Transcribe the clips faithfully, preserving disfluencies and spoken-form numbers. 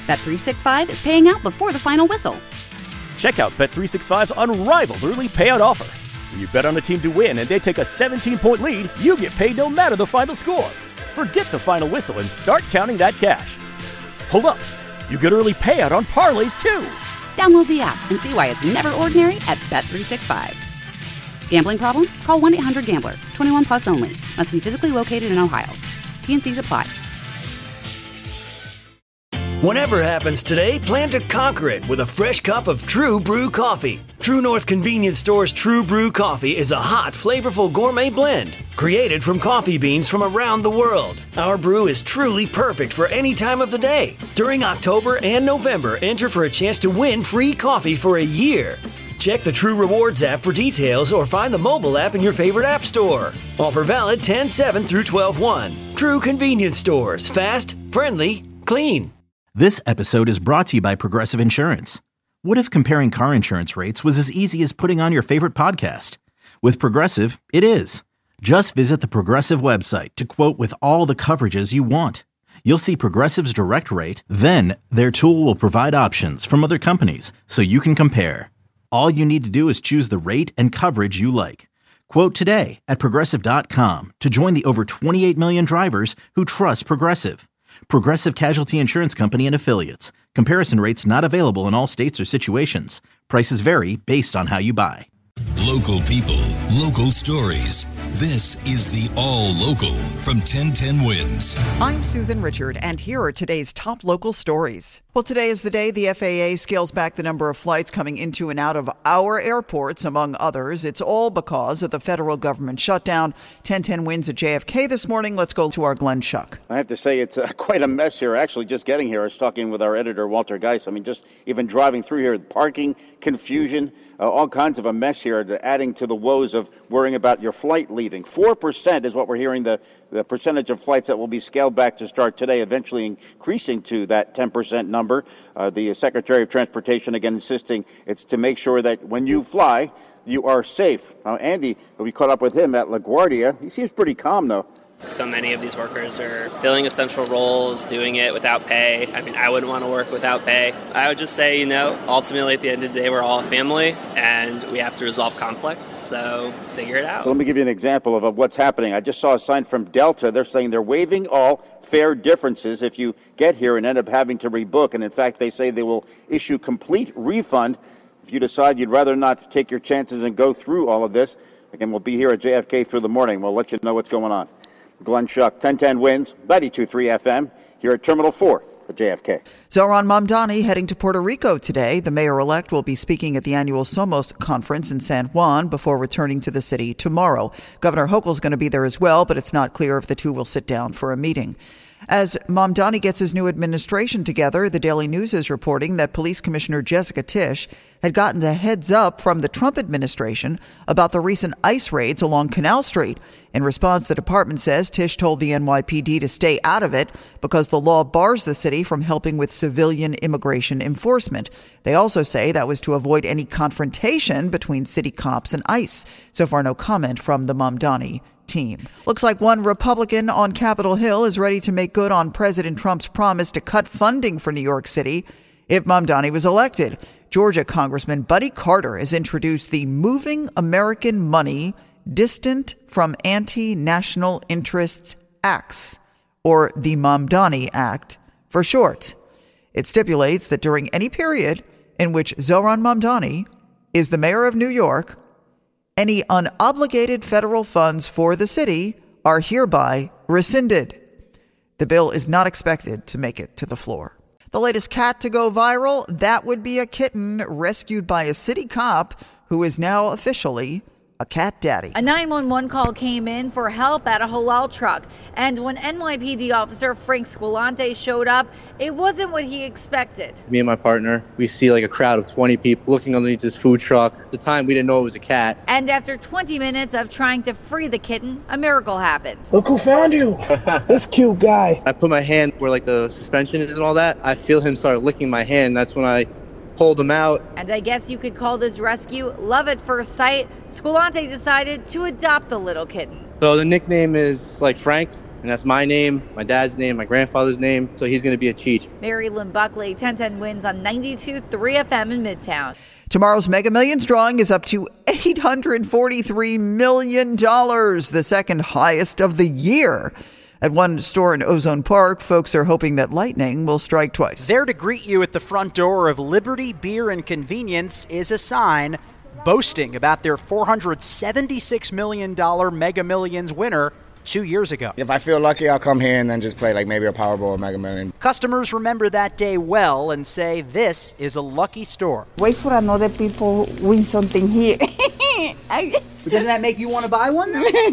Bet three sixty-five is paying out before the final whistle. Check out Bet three sixty-five's unrivaled early payout offer. When you bet on a team to win and they take a seventeen-point lead, you get paid no matter the final score. Forget the final whistle and start counting that cash. Hold up. You get early payout on parlays, too. Download the app and see why it's never ordinary at Bet three sixty-five. Gambling problem? Call one eight hundred gambler. twenty-one plus only. Must be physically located in Ohio. T N Cs apply. Whatever happens today, plan to conquer it with a fresh cup of True Brew coffee. True North Convenience Store's True Brew coffee is a hot, flavorful gourmet blend created from coffee beans from around the world. Our brew is truly perfect for any time of the day. During October and November, enter for a chance to win free coffee for a year. Check the True Rewards app for details or find the mobile app in your favorite app store. Offer valid ten seven through twelve one. True Convenience Stores. Fast, friendly, clean. This episode is brought to you by Progressive Insurance. What if comparing car insurance rates was as easy as putting on your favorite podcast? With Progressive, it is. Just visit the Progressive website to quote with all the coverages you want. You'll see Progressive's direct rate, then their tool will provide options from other companies so you can compare. All you need to do is choose the rate and coverage you like. Quote today at Progressive dot com to join the over twenty-eight million drivers who trust Progressive. Progressive Casualty Insurance Company and Affiliates. Comparison rates not available in all states or situations. Prices vary based on how you buy. Local people, local stories. This is the All Local from ten ten Wins. I'm Susan Richard, and here are today's top local stories. Well, today is the day the F A A scales back the number of flights coming into and out of our airports, among others. It's all because of the federal government shutdown. ten ten Wins at J F K this morning. Let's go to our Glenn Schuck. I have to say it's uh, quite a mess here. Actually, just getting here, I was talking with our editor, Walter Geis. I mean, just even driving through here, parking, confusion, uh, all kinds of a mess here, adding to the woes of worrying about your flight leaving. four percent is what we're hearing, the, the percentage of flights that will be scaled back to start today, eventually increasing to that ten percent number. Uh, the Secretary of Transportation, again, insisting it's to make sure that when you fly, you are safe. Now, Andy, we caught up with him at LaGuardia. He seems pretty calm, though. So many of these workers are filling essential roles, doing it without pay. I mean, I wouldn't want to work without pay. I would just say, you know, ultimately at the end of the day, we're all a family and we have to resolve conflict. So figure it out. So let me give you an example of, of what's happening. I just saw a sign from Delta. They're saying they're waiving all fare differences if you get here and end up having to rebook. And in fact, they say they will issue complete refund if you decide you'd rather not take your chances and go through all of this. Again, we'll be here at J F K through the morning. We'll let you know what's going on. Glenn Schuck, ten ten Wins, ninety-two point three F M, here at Terminal four at J F K. Zohran Mamdani heading to Puerto Rico today. The mayor-elect will be speaking at the annual Somos conference in San Juan before returning to the city tomorrow. Governor Hochul's going to be there as well, but it's not clear if the two will sit down for a meeting. As Mamdani gets his new administration together, the Daily News is reporting that Police Commissioner Jessica Tisch had gotten a heads up from the Trump administration about the recent ICE raids along Canal Street. In response, the department says Tisch told the N Y P D to stay out of it because the law bars the city from helping with civilian immigration enforcement. They also say that was to avoid any confrontation between city cops and ICE. So far, no comment from the Mamdani team. Looks like one Republican on Capitol Hill is ready to make good on President Trump's promise to cut funding for New York City if Mamdani was elected. Georgia Congressman Buddy Carter has introduced the Moving American Money Distant from Anti-National Interests Acts, or the Mamdani Act for short. It stipulates that during any period in which Zohran Mamdani is the mayor of New York, any unobligated federal funds for the city are hereby rescinded. The bill is not expected to make it to the floor. The latest cat to go viral, that would be a kitten rescued by a city cop who is now officially a cat daddy. A nine one one call came in for help at a halal truck. And when N Y P D officer Frank Squilante showed up, it wasn't what he expected. Me and my partner, we see like a crowd of twenty people looking underneath this food truck. At the time, we didn't know it was a cat. And after twenty minutes of trying to free the kitten, a miracle happened. Look who found you. This cute guy. I put my hand where like the suspension is and all that. I feel him start licking my hand. That's when I pulled him out. And I guess you could call this rescue love at first sight. Squilante decided to adopt the little kitten. So the nickname is like Frank, And that's my name, my dad's name, my grandfather's name. So he's going to be a Cheech. Mary Lynn Buckley, ten ten Wins on ninety-two point three F M in Midtown. Tomorrow's Mega Millions drawing is up to eight hundred forty-three million dollars, the second highest of the year. At one store in Ozone Park, folks are hoping that lightning will strike twice. There to greet you at the front door of Liberty Beer and Convenience is a sign boasting about their four hundred seventy-six million dollars Mega Millions winner two years ago. If I feel lucky, I'll come here and then just play like maybe a Powerball or Mega Million. Customers remember that day well and say this is a lucky store. Wait for another people win something here. Doesn't that make you want to buy one?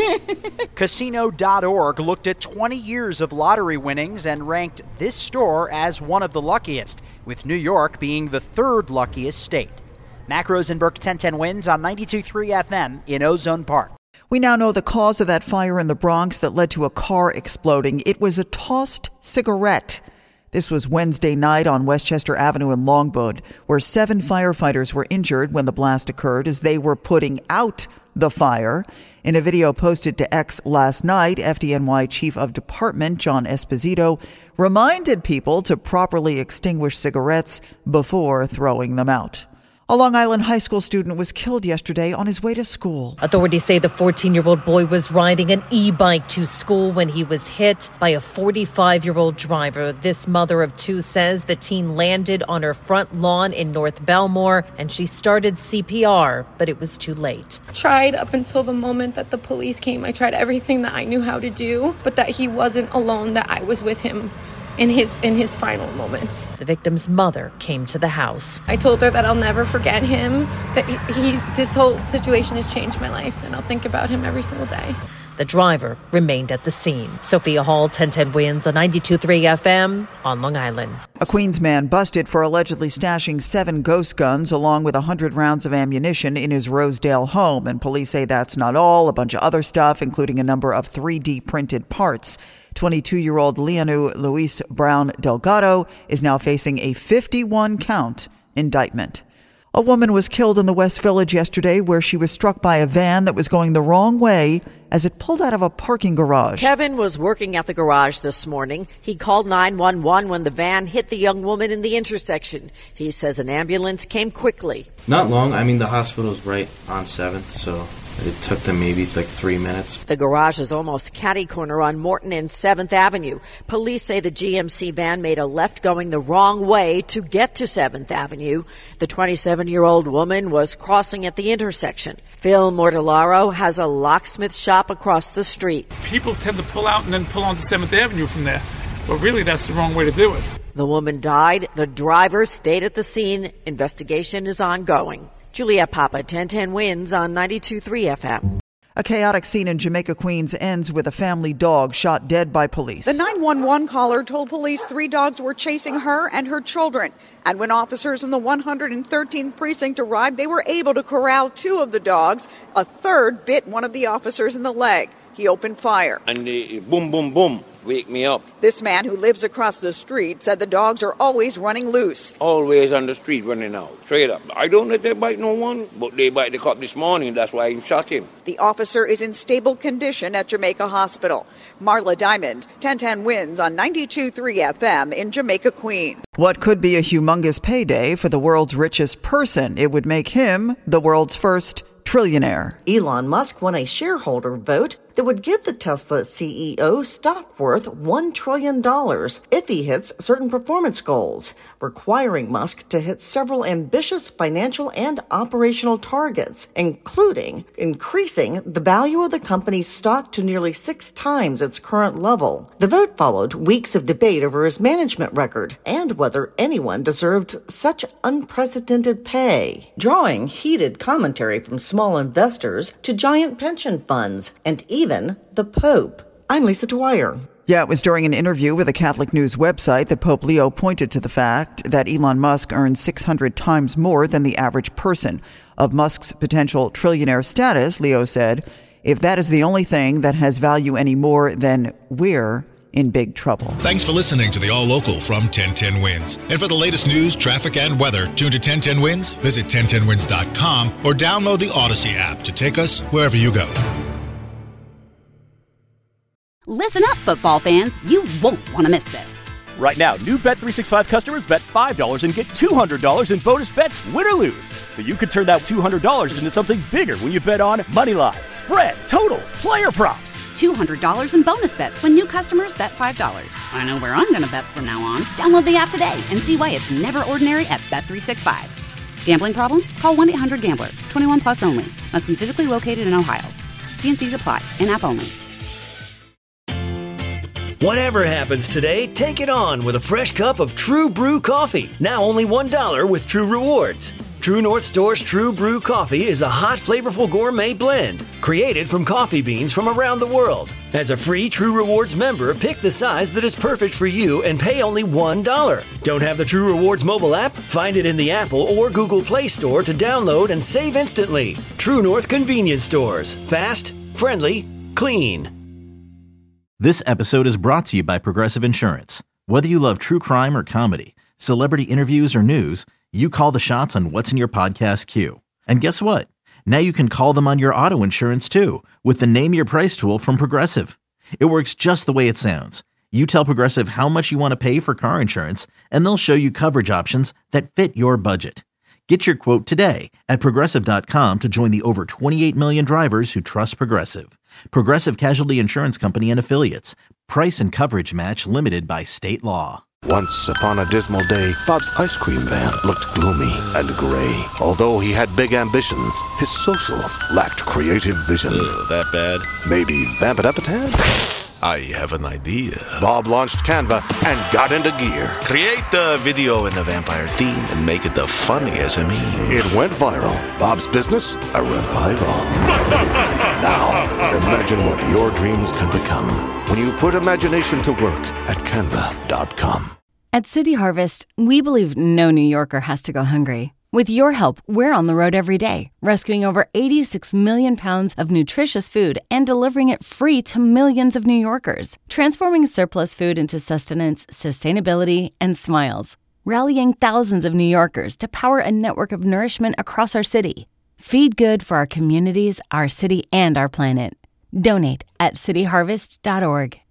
Casino dot org looked at twenty years of lottery winnings and ranked this store as one of the luckiest, with New York being the third luckiest state. Mac Rosenberg, ten ten Wins on ninety-two point three F M in Ozone Park. We now know the cause of that fire in the Bronx that led to a car exploding. It was a tossed cigarette. This was Wednesday night on Westchester Avenue in Longwood, where seven firefighters were injured when the blast occurred as they were putting out the fire. In a video posted to X last night, F D N Y Chief of Department John Esposito reminded people to properly extinguish cigarettes before throwing them out. A Long Island high school student was killed yesterday on his way to school. Authorities say the fourteen-year-old boy was riding an e-bike to school when he was hit by a forty-five-year-old driver. This mother of two says the teen landed on her front lawn in North Belmore and she started C P R, but it was too late. Tried up until the moment that the police came. I tried everything that I knew how to do, but that he wasn't alone, that I was with him in his in his final moments. The victim's mother came to the house. I told her that I'll never forget him, that he, he this whole situation has changed my life, and I'll think about him every single day. The driver remained at the scene. Sophia Hall, ten ten Wins on ninety-two point three F M on Long Island. A Queens man busted for allegedly stashing seven ghost guns along with one hundred rounds of ammunition in his Rosedale home. And police say that's not all. A bunch of other stuff, including a number of three D printed parts. twenty-two-year-old Leonu Luis Brown Delgado is now facing a fifty-one count indictment. A woman was killed in the West Village yesterday where she was struck by a van that was going the wrong way as it pulled out of a parking garage. Kevin was working at the garage this morning. He called nine one one when the van hit the young woman in the intersection. He says an ambulance came quickly. Not long. I mean, the hospital's right on seventh, so it took them maybe like three minutes. The garage is almost catty-corner on Morton and seventh Avenue. Police say the G M C van made a left going the wrong way to get to seventh Avenue. The twenty-seven-year-old woman was crossing at the intersection. Phil Mortellaro has a locksmith shop across the street. People tend to pull out and then pull onto seventh Avenue from there. But really, that's the wrong way to do it. The woman died. The driver stayed at the scene. Investigation is ongoing. Juliette Papa, ten ten Wins on ninety-two point three F M. A chaotic scene in Jamaica, Queens ends with a family dog shot dead by police. The nine one one caller told police three dogs were chasing her and her children. And when officers from the one hundred thirteenth precinct arrived, they were able to corral two of the dogs. A third bit one of the officers in the leg. He opened fire. And the boom, boom, boom, wake me up. This man who lives across the street said the dogs are always running loose. Always on the street running out, straight up. I don't let them bite no one, but they bite the cop this morning. That's why I shot him. The officer is in stable condition at Jamaica Hospital. Marla Diamond, ten ten Wins on ninety-two point three F M in Jamaica, Queens. What could be a humongous payday for the world's richest person? It would make him the world's first trillionaire. Elon Musk won a shareholder vote that would give the Tesla C E O stock worth one trillion dollars if he hits certain performance goals, requiring Musk to hit several ambitious financial and operational targets, including increasing the value of the company's stock to nearly six times its current level. The vote followed weeks of debate over his management record and whether anyone deserved such unprecedented pay, drawing heated commentary from small investors to giant pension funds and even Even the Pope. I'm Lisa Dwyer. Yeah, it was during an interview with a Catholic news website that Pope Leo pointed to the fact that Elon Musk earns six hundred times more than the average person. Of Musk's potential trillionaire status, Leo said, if that is the only thing that has value anymore, then we're in big trouble. Thanks for listening to the All Local from ten ten Wins. And for the latest news, traffic, and weather, tune to ten ten Wins, visit ten ten wins dot com, or download the Odyssey app to take us wherever you go. Listen up, football fans. You won't want to miss this. Right now, new Bet three sixty-five customers bet five dollars and get two hundred dollars in bonus bets, win or lose. So you could turn that two hundred dollars into something bigger when you bet on money line, spread, totals, player props. two hundred dollars in bonus bets when new customers bet five dollars. I know where I'm going to bet from now on. Download the app today and see why it's never ordinary at Bet three sixty-five. Gambling problem? Call one eight hundred gambler. twenty-one plus only. Must be physically located in Ohio. T and C's apply. In-app only. Whatever happens today, take it on with a fresh cup of True Brew coffee. Now only one dollar with True Rewards. True North Store's True Brew coffee is a hot, flavorful gourmet blend created from coffee beans from around the world. As a free True Rewards member, pick the size that is perfect for you and pay only one dollar. Don't have the True Rewards mobile app? Find it in the Apple or Google Play Store to download and save instantly. True North Convenience Stores. Fast, friendly, clean. This episode is brought to you by Progressive Insurance. Whether you love true crime or comedy, celebrity interviews or news, you call the shots on what's in your podcast queue. And guess what? Now you can call them on your auto insurance too with the Name Your Price tool from Progressive. It works just the way it sounds. You tell Progressive how much you want to pay for car insurance, and they'll show you coverage options that fit your budget. Get your quote today at Progressive dot com to join the over twenty-eight million drivers who trust Progressive. Progressive Casualty Insurance Company and Affiliates. Price and coverage match limited by state law. Once upon a dismal day, Bob's ice cream van looked gloomy and gray. Although he had big ambitions, his socials lacked creative vision. Ugh, that bad? Maybe vamp it up a tad? I have an idea. Bob launched Canva and got into gear. Create the video in the vampire theme and make it the funniest of me. It went viral. Bob's business, a revival. Now, imagine what your dreams can become when you put imagination to work at canva dot com. At City Harvest, we believe no New Yorker has to go hungry. With your help, we're on the road every day, rescuing over eighty-six million pounds of nutritious food and delivering it free to millions of New Yorkers, transforming surplus food into sustenance, sustainability, and smiles, rallying thousands of New Yorkers to power a network of nourishment across our city. Feed good for our communities, our city, and our planet. Donate at city harvest dot org.